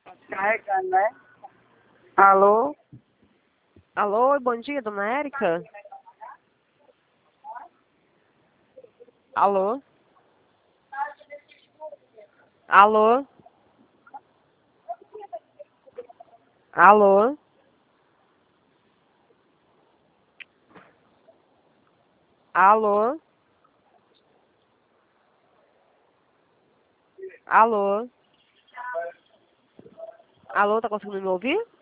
Carregando, né? Alô? Alô, bom dia, dona Érica? Alô? Alô? Alô? Alô? Alô? Alô, tá conseguindo me ouvir?